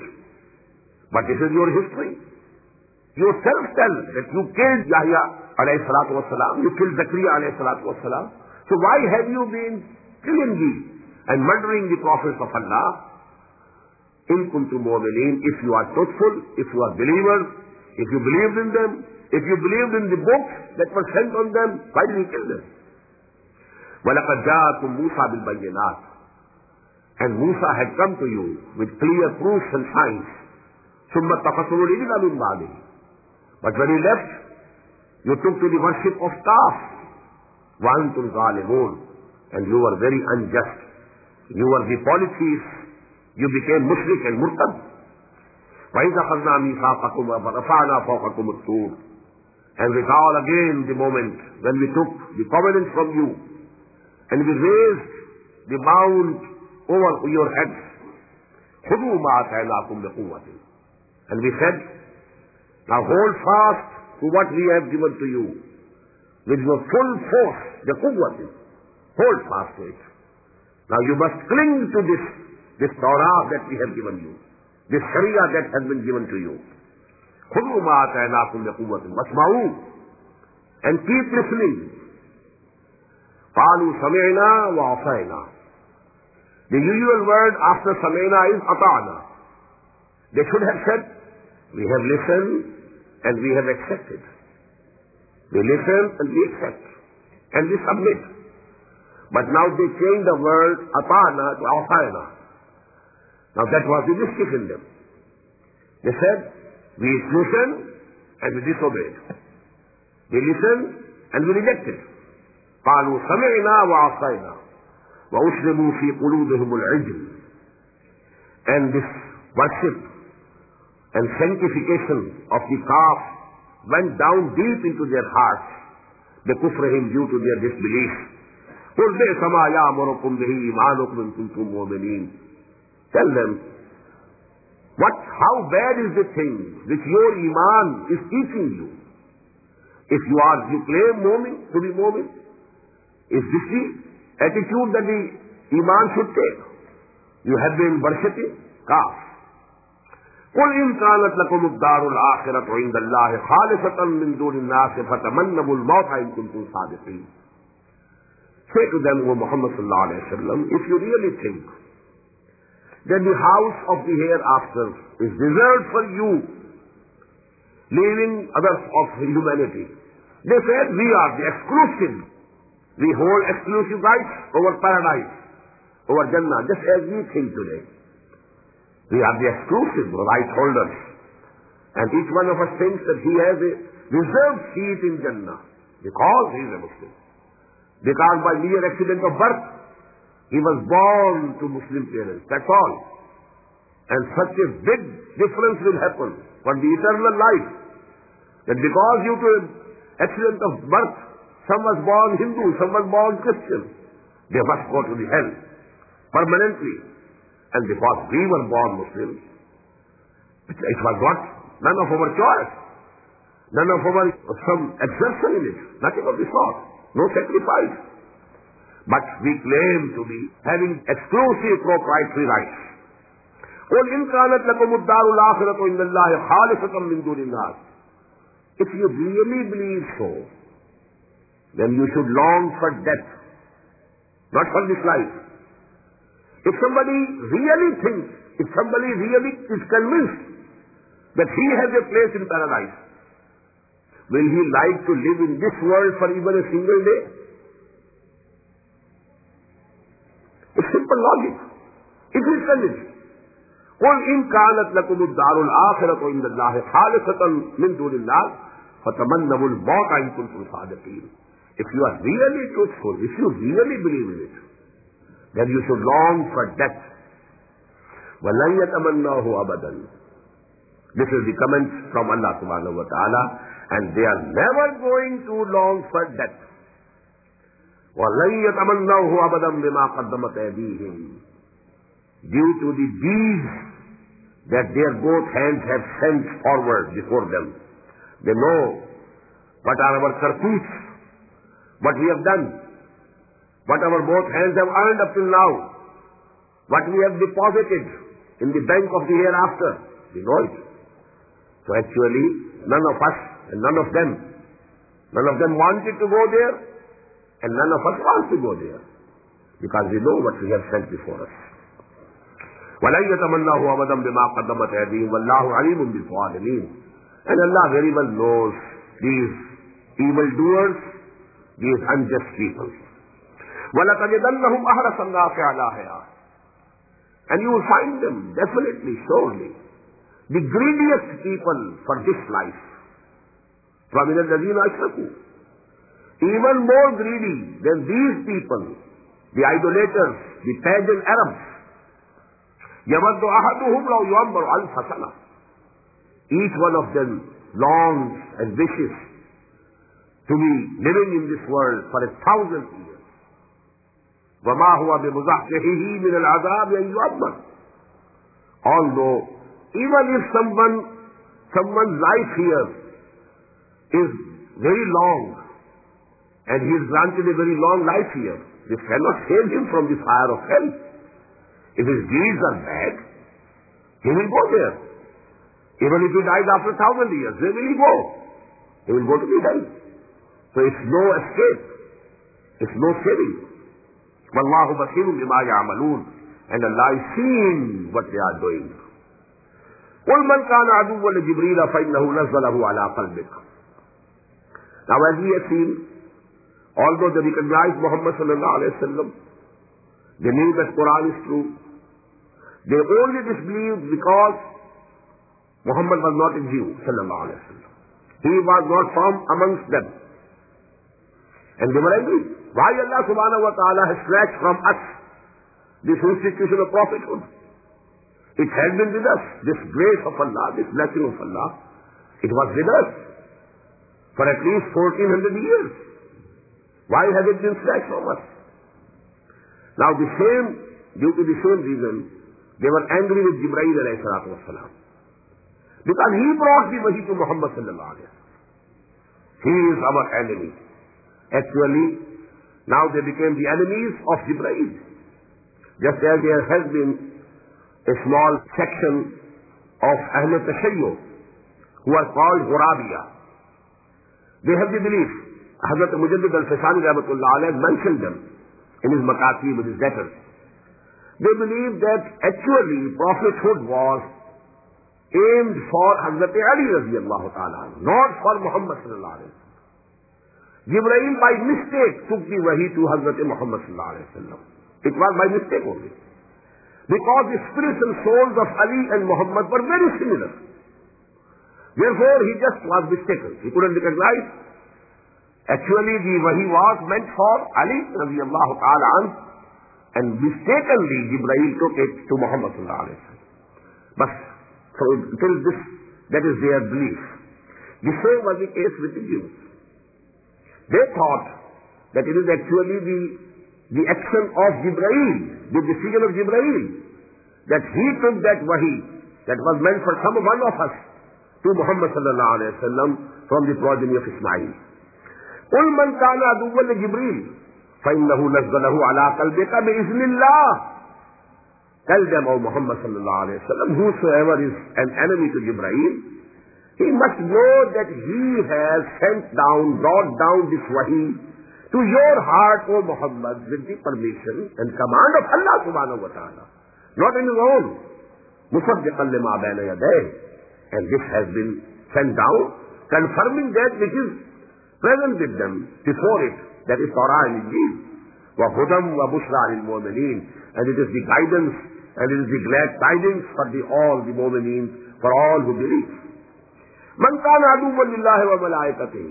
But this is your history. You yourself tell that you killed Yahya alayhi salatu wa salam, you killed Zakaria alayhi salatu wa salam. So why have you been killing these and murdering the prophets of Allah? In kuntum mu'minin, if you are truthful, if you are believers, if you believed in them, if you believed in the books that were sent on them, why did you kill them? وَلَقَدْ جَاءَكُمْ مُوسَى بِالْبَيِّنَاتِ. And Musa had come to you with clear proofs and signs. ثُمَّ اتَّخَذْتُمُ الْعِجْلَ مِنْ بَعْدِهِ. But when he left, you took to the worship of calf. وَأَنْتُمْ ظَالِمُونَ. And you were very unjust. You were the polytheists. You became mushrik and murtad. وَإِذَا أَخَذْنَا مِيثَاقَكُمْ وَرَفَعْنَا فَوْقَكُمُ الطُّورَ. And recall again the moment when we took the covenant from you and we raised the mount over your heads. خُذُوا مَا آتَيْنَاكُمْ بِقُوَّةٍ. And we said, Now hold fast to what we have given to you with your full force, the quwwah. Hold fast to it. Now you must cling to this, this Torah that we have given you, this Sharia that has been given to you. خُذُوا مَا آتَيْنَاكُمْ بِقُوَّةٍ وَاسْمَعُوا, and keep listening. قَالُوا سَمِعْنَا وَعَصَيْنَا. The usual word after سَمِعْنَا is أَطَعْنَا. They should have said, we have listened and we have accepted. We listen and we accept and we submit. But now they changed the word أَطَعْنَا to أَعْصَيْنَا. Now that was the mischief in them. They said, we listened and we disobeyed. We listened and we rejected. قالوا سمعنا وعصينا وأشربوا في قلوبهم العجل. And this worship and sanctification of the calf went down deep into their hearts, بكفرهم, due to their disbelief. قل بئس ما يأمركم به إيمانكم إن كنتم مؤمنين. Tell them, what, how bad is the thing which your iman is teaching you? If you are, you claim mu'min, to be mu'min, is this the attitude that the iman should take? You have been worshipping calf. قل إن كانت لكم الدار الآخرة عند الله خالصة من دون الناس فتمنوا الموت إن كنتم صادقين. Say to them, O Muhammad sallallahu alayhi wa sallam, if you really think that the house of the hereafter is reserved for you, leaving others of humanity. They said, we are the exclusive. We hold exclusive rights over paradise, over Jannah, just as we think today. We are the exclusive right holders. And each one of us thinks that he has a reserved seat in Jannah because he is a Muslim. Because by mere accident of birth, he was born to Muslim parents. That's all. And such a big difference will happen for the eternal life. That because due to an accident of birth, some was born Hindu, some was born Christian, they must go to the hell permanently. And because we were born Muslims, it was what? None of our choice. None of our, some exertion in it. Nothing of the sort. No sacrifice. But we claim to be having exclusive proprietary rights. قُلْ إِنْ كَانَتْ لَكُمُ الدَّارُ الْآخِرَةُ عِنْدَ اللَّهِ خَالِصَةً مِنْ دُونِ النَّاسِ. If you really believe so, then you should long for death, not for this life. If somebody really thinks, if somebody really is convinced that he has a place in paradise, will he like to live in this world for even a single day? It's simple logic. It is convinced. قُلْ إِنْ كَانَتْ لَكُمُ الدَّارُ الْآخِرَةُ عِنْدَ اللَّهِ خَالِصَةً مِنْ دُونِ النَّاسِ فَتَمَنَّوُا الْمَوْتَ إِنْ كُنْتُمْ صَادِقِينَ. If you are really truthful, if you really believe in it, then you should long for death. وَلَنْ يَتَمَنَّاهُ أَبَدًا. This is the comment from Allah subhanahu wa ta'ala, and they are never going to long for death. وَلَنْ يَتَمَنَّاهُ أَبَدًا بِمَا قَدَّمَتْ أَيْدِيهِمْ. Due to the deeds that their both hands have sent forward before them. They know what are our kartoots, what we have done, what our both hands have earned up till now, what we have deposited in the bank of the hereafter. We know it. So actually, none of us and none of them, none of them wanted to go there, and none of us want to go there, because we know what we have sent before us. وَلَنْ يَتَمَنَّاهُ أَبَدًا بِمَا قَدَّمَتْ أَيْدِيهِمْ وَاللَّهُ عَلِيمٌ بِالظَّالِمِينَ. And Allah very well knows these evildoers, these unjust people. وَلَتَجِدَنَّهُمْ أَحْرَصَ النَّاسِ عَلَىٰ حَيَاةٍ. And you will find them, definitely, surely, the greediest people for this life. فَمِنَ الَّذِينَ أَشْرَكُوا. Even more greedy than these people, the idolaters, the pagan Arabs. يَوَدُّ أَحَدُهُمْ لَوْ يُعَمَّرُ أَلْفَ سَنَةٍ. Each one of them longs and wishes to be living in this world for a thousand years. وَمَا هُوَ بِمُزَحْزِحِهِ مِنَ الْعَذَابِ أَنْ يُعَمَّرَ. Although, even if someone someone's life here is very long, and he is granted a very long life here, this cannot save him from the fire of hell. If his deeds are bad, he will go there. Even if he dies after a thousand years, where will he go? He will go to the hell. So it's no escape. It's no saving. Wallahu basirun bima ya'malun. And Allah is seeing what they are doing. قُلْ مَنْ كَانَ عَدُوًّا لِجِبْرِيلَ فَإِنَّهُ نَزَّلَهُ عَلَى قَلْبِكَ. Now as we have seen, although they recognized Muhammad sallallahu alayhi wa sallam, they knew that Quran is true, they only disbelieved because Muhammad was not a Jew sallallahu alayhi wa sallam. He was not from amongst them. And they were angry. Why Allah subhanahu wa ta'ala has snatched from us this institution of prophethood? It has been with us. This grace of Allah, this blessing of Allah, it was with us for at least fourteen hundred years. Why has it been snatched from us? Now the same, due to the same reason, they were angry with Jibreel alayhi salatu wasalam. Because he brought the wahi to Muhammad sallallahu alayhi wa sallam. He is our enemy. Actually, now they became the enemies of Jibreel. Just as there has been a small section of Ahl Tashayyu who are called Ghurabiya. They have the belief, Hazrat Mujaddid al-Fasani rahmatullah alayhi mentioned them in his Makatib, with his letters. They believe that actually prophethood was aimed for Hazrat Ali radiyallahu ta'ala, not for Muhammad sallallahu alayhi wa sallam. Jibreel by mistake took the wahi to Hazrat Muhammad sallallahu alayhi wa sallam. It was by mistake only. Because the spirits and souls of Ali and Muhammad were very similar. Therefore he just was mistaken. He couldn't recognize. Actually the wahi was meant for Ali radiyallahu ta'ala anhu, and mistakenly Jibreel took it to Muhammad sallallahu alayhi wa sallam. But so till this, that is their belief. The same was the case with the Jews. They thought that it is actually the, the action of Jibreel, the decision of Jibreel, that he took that wahi that was meant for some one of us to Muhammad sallallahu alayhi wa sallam from the progeny of Ismail. قُلْ مَنْ كَانَ عَدُوًّا لِجِبْرِيلَ فَإِنَّهُ نَزَّلَهُ عَلَىٰ قَلْبِكَ بِإِذْنِ اللَّهِ. Tell them, O Muhammad sallallahu alayhi wa sallam, whosoever is an enemy to Jibreel, he must know that he has sent down, brought down this wahi to your heart, O Muhammad, with the permission and command of Allah subhanahu wa ta'ala, not in his own. مُصَدِّقًا لِمَا بَيْنَ يَدَيْهِ. And this has been sent down, confirming that which is present with them before it, that is Torah and Injil. وَهُدًى وَبُشْرَى لِلْمُؤْمِنِينَ. And it is the guidance and it is the glad tidings for the all the mu'mineen, for all who believe. مَنْ كَانَ عَدُوًّا لِلَّهِ وَمَلَائِكَتِهِ.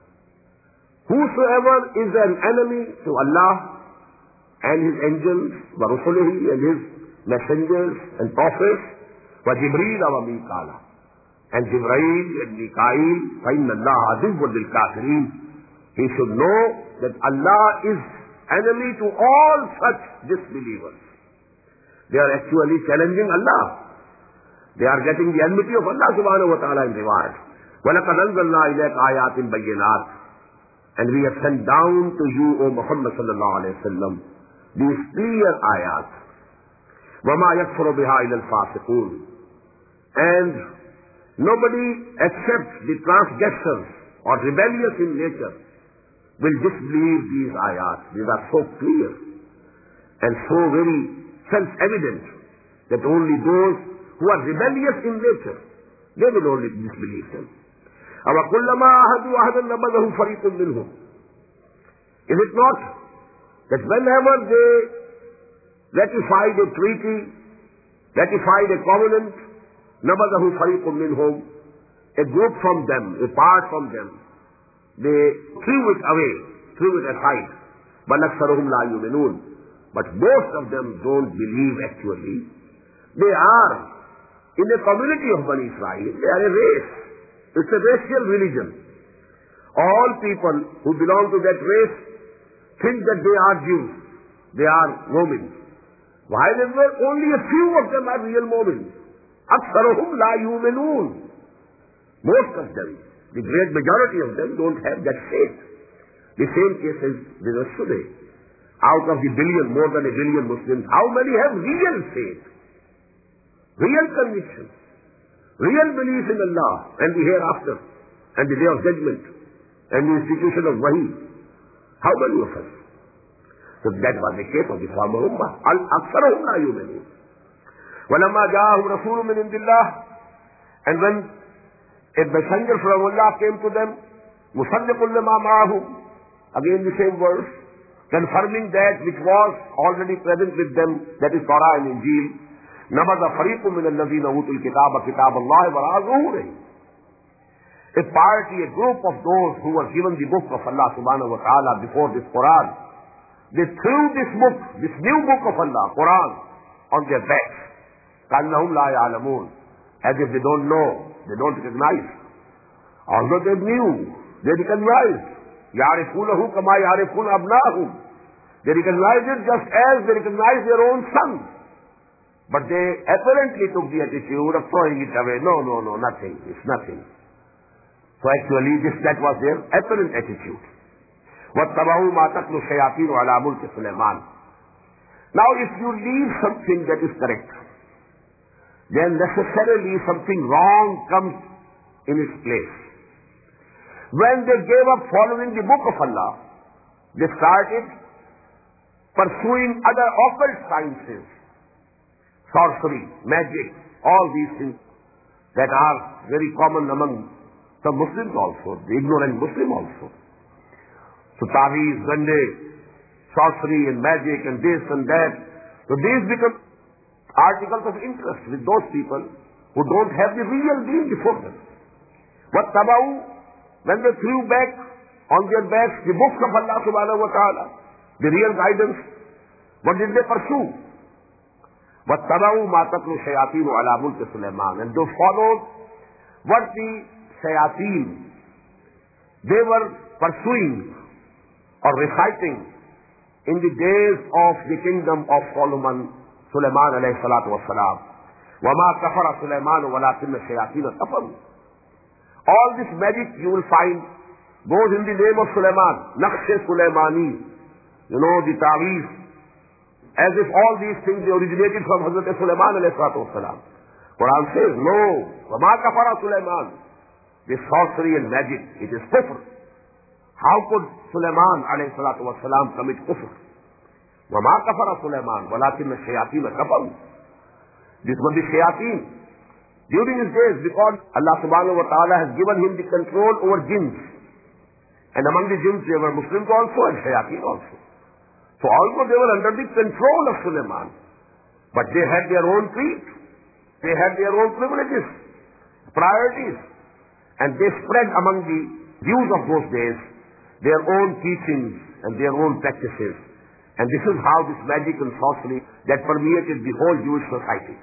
Whosoever is an enemy to Allah and His angels, وَرُسُلِهِ, and His messengers and prophets, وَجِبْرِيلَ وَمِيكَالَ, and Jibreel and Mikail, فَإِنَّ اللَّهَ عَدُوٌّ لِلْكَافِرِينَ. He should know that Allah is enemy to all such disbelievers. They are actually challenging Allah. They are getting the enmity of Allah subhanahu wa ta'ala in reward. وَلَقَدْ أَنزَلْنَا إِلَيْكَ آيَاتٍ بَيِّنَاتٍ. And we have sent down to you, O Muhammad sallallahu alayhi wa sallam, these clear ayat. وَمَا يَكْفُرُ بِهَا إِلَى الْفَاسِقُونَ. And nobody except the transgressors or rebellious in nature will disbelieve these ayat. These are so clear and so very self-evident that only those who are rebellious in nature, they will only disbelieve them. أَوَكُلَّمَا أَهَدُوا أَهْدًا نَبَذَهُ فَرِيقٌ مِّنْهُمْ. Is it not that whenever they ratified a treaty, ratified a covenant, نَبَذَهُ فَرِيقٌ مِّنْهُمْ, a group from them, a part from them, they threw it away, threw it aside. بَلْ أَكْثَرُهُمْ لَا يُؤْمِنُونَ. But most of them don't believe actually. They are in the community of Bani Israel. They are a race. It's a racial religion. All people who belong to that race think that they are Jews. They are Romans. However, only a few of them are real Romans. أَكْثَرُهُمْ لَا يُؤْمِنُونَ. Most of them, the great majority of them don't have that faith. The same case is with us today. Out of the billion, more than a billion Muslims, how many have real faith? Real conviction. Real belief in Allah and the hereafter and the day of judgment and the institution of wahi. How many of us? So that was the case of the former ummah. Al-Aksarahum la yu'minun. وَلَمَّا جَاءَهُمْ رَسُولٌ مِّنْ عِندِ اللَّهِ. And when a messenger from Allah came to them, مُصَدِّقٌ لِمَا مَعَهُمْ, again the same verse, confirming that which was already present with them, that is Torah and Injil. نَبَذَ فَرِيقٌ مِّنَ الَّذِينَ أُوتُوا الْكِتَابَ كِتَابَ اللَّهِ وَرَاءَ ظُهُورِهِمْ. A party, a group of those who were given the book of Allah subhanahu wa ta'ala before this Quran, they threw this book, this new book of Allah, Quran, on their backs. كَأَنَّهُمْ لَا يَعْلَمُونَ, as if they don't know, they don't recognize. Although they knew, they recognized. يَعْرِفُونَهُ كَمَا يَعْرِفُونَ أَبْنَاءَهُم. They recognized it just as they recognize their own sons. But they apparently took the attitude of throwing it away. No, no, no, nothing. It's nothing. So actually, this, that was their apparent attitude. وَاتَّبَعُوا مَا تَتْلُو الشَّيَاطِينُ عَلَى مُلْكِ سُلَيْمَانَ. Now, if you leave something that is correct, then necessarily something wrong comes in its place. When they gave up following the book of Allah, they started pursuing other occult sciences, sorcery, magic, all these things that are very common among some Muslims also, the ignorant Muslim also. So taweez, gande, sorcery and magic and this and that. So these become articles of interest with those people who don't have the real deen before them. What tabau, when they threw back on their backs the books of Allah subhanahu wa ta'ala, the real guidance, what did they pursue? What tabau ma tatlu shayateen ala mulk Sulaiman, and they followed what the shayateen they were pursuing or reciting in the days of the kingdom of Solomon, Sulaiman alayhi salatu wassalam. وَمَا كَفَرَ سُلَيْمَانُ وَلَكِنَّ الشَّيَاطِينَ كَفَرُوا. All this magic you will find goes in the name of Sulaiman, Naqsh Sulaimani, you know, the taweez, as if all these things they originated from Hazrat Sulaiman alayhi salatu wassalam. Quran says, no, وَمَا كَفَرَ سُلَيْمَانُ. This sorcery and magic, it is kufr. How could Sulaiman alayhi salatu wassalam commit kufr? وَمَا كَفَرَ سُلَيْمَانُ وَلَكِنَّ الشَّيَاطِينَ كَفَرُوا. This was the shayateen. During his days, because Allah subhanahu wa ta'ala has given him the control over jinns. And among the jinns there were Muslims also and shayateen also. So although they were under the control of Sulaiman, but they had their own creed. They had their own privileges, priorities. And they spread among the Jews of those days their own teachings and their own practices. And this is how this magic and sorcery that permeated the whole Jewish society.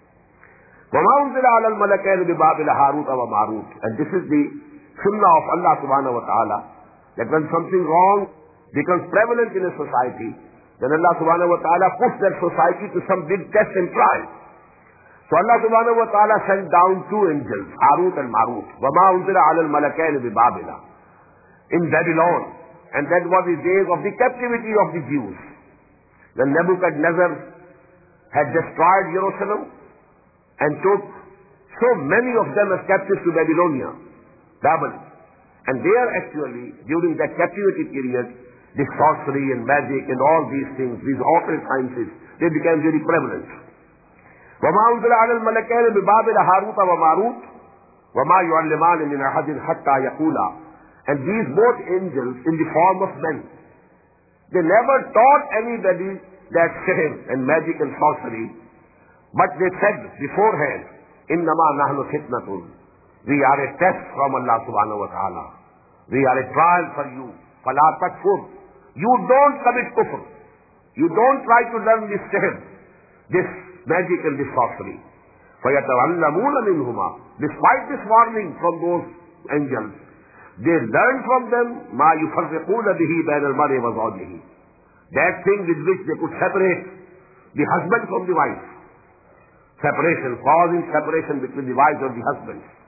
وَمَا أُنزِلَ عَلَى الْمَلَكَيْنِ بِبَابِلَ هَارُوتَ وَمَارُوتَ. And this is the sunnah of Allah subhanahu wa ta'ala, that when something wrong becomes prevalent in a society, then Allah subhanahu wa ta'ala puts that society to some big test and trial. So Allah subhanahu wa ta'ala sent down two angels, Harut and Marut. وَمَا أُنزِلَ عَلَى الْمَلَكَيْنِ بِبَابِلَ, in Babylon. And that was the days of the captivity of the Jews. When Nebuchadnezzar had destroyed Jerusalem and took so many of them as captives to Babylonia, Babel. And there actually, during that captivity period, the sorcery and magic and all these things, these occult sciences, they became very prevalent. وَمَا أُنزِلَ عَلَى الْمَلَكَيْنِ بِبَابِلَ هَارُوتَ وَمَارُوتَ وَمَا يُعَلِّمَانِ مِنْ أَحَدٍ حَتَّى يَقُولَا. And these both angels in the form of men, they never taught anybody that sihr and magic and sorcery, but they said beforehand, إِنَّمَا نَحْنُ فِتْنَةٌ. We are a test from Allah subhanahu wa ta'ala. We are a trial for you. فَلَا تَكْفُرْ. You don't commit kufr. You don't try to learn this sihr, this magic and this sorcery. فَيَتَعَلَّمُونَ مِنْهُمَا. Despite this warning from those angels, they learned from them مَا يُفَرِّقُونَ بِهِ بَيْنَ الْمَرْءِ وَزَوْجِهِ. That thing with which they could separate the husband from the wife. Separation, causing separation between the wives or the husbands.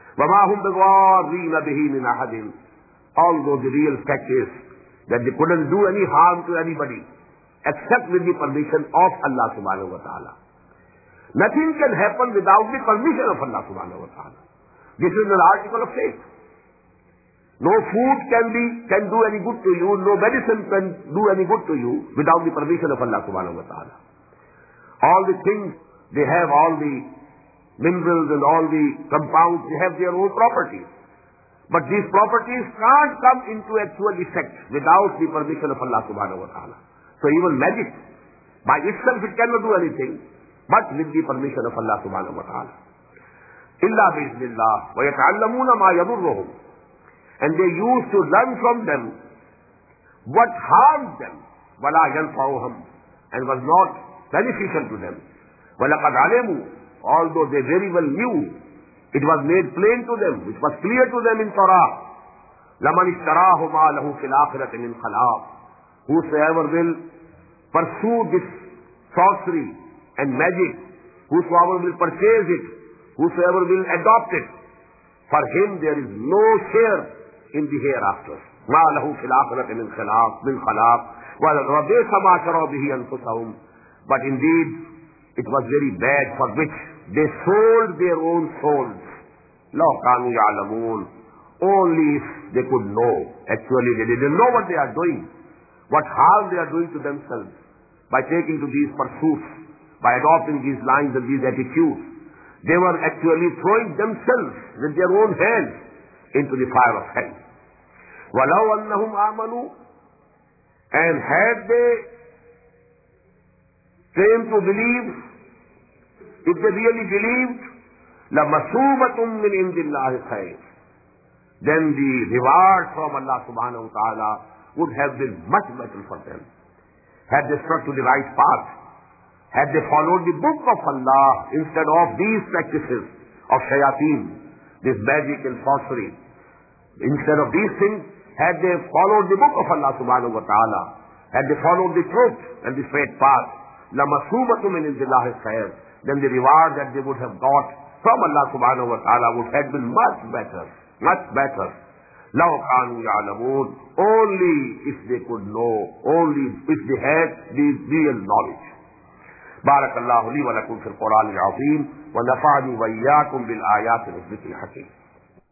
وَمَا هُمْ بِضَارِّينَ بِهِ مِنْ أَحَدٍ. Although the real fact is that they couldn't do any harm to anybody except with the permission of Allah subhanahu wa ta'ala. Nothing can happen without the permission of Allah subhanahu wa ta'ala. This is an article of faith. No food can be, can do any good to you, no medicine can do any good to you without the permission of Allah subhanahu wa ta'ala. All the things, they have all the minerals and all the compounds, they have their own properties. But these properties can't come into actual effect without the permission of Allah subhanahu wa ta'ala. So even magic, by itself it cannot do anything, but with the permission of Allah subhanahu wa ta'ala. إِلَّا بِإِذْنِ اللَّهِ وَيَتَعَلَّمُونَ مَا يَضُرُّهُمْ. And they used to learn from them what harmed them, وَلَا يَنْفَعُهُمْ, and was not beneficial to them. وَلَقَدْ عَلِمُوا, although they very well knew, it was made plain to them, which was clear to them in Torah. لَمَنِ اشْتَرَاهُ مَا لَهُ فِي الْآخِرَةِ مِنْ خَلَاقٍ. Whosoever will pursue this sorcery and magic, whosoever will purchase it, whosoever will adopt it, for him there is no share in the hereafter. مَا لَهُ فِي الْآخِرَةِ مِنْ خَلَاقٍ مِنْ خَلَاقٍ وَلَبِئْسَ مَا شَرَوْا بِهِ أَنفُسَهُمْ. But indeed, it was very bad for which they sold their own souls. لَوْ كَانُوا يَعْلَمُونَ. Only if they could know. Actually, they didn't know what they are doing, what harm they are doing to themselves by taking to these pursuits, by adopting these lines and these attitudes. They were actually throwing themselves with their own hands into the fire of hell. وَلَوْ أَنَّهُمْ آمَنُوا. And had they came to believe, if they really believed, لَمَثُوبَةٌ مِّنْ عِنْدِ اللَّهِ خَيْرٌ. Then the reward from Allah subhanahu wa ta'ala would have been much better for them. Had they struck to the right path, had they followed the book of Allah instead of these practices of shayateen, this magic and sorcery, instead of these things, had they followed the book of Allah subhanahu wa ta'ala, had they followed the truth and the straight path, لَمَثُوبَةٌ مِّنْ عِنْدِ اللَّهِ خَيْرٌ. Then the reward that they would have got from Allah subhanahu wa ta'ala would have been much better, much better. لَوْ كَانُوا يَعْلَمُونَ. Only if they could know, only if they had the real knowledge. بارك الله لي ولكم في القرآن العظيم ونفعني وإياكم بالآيات والذكر الحكيم.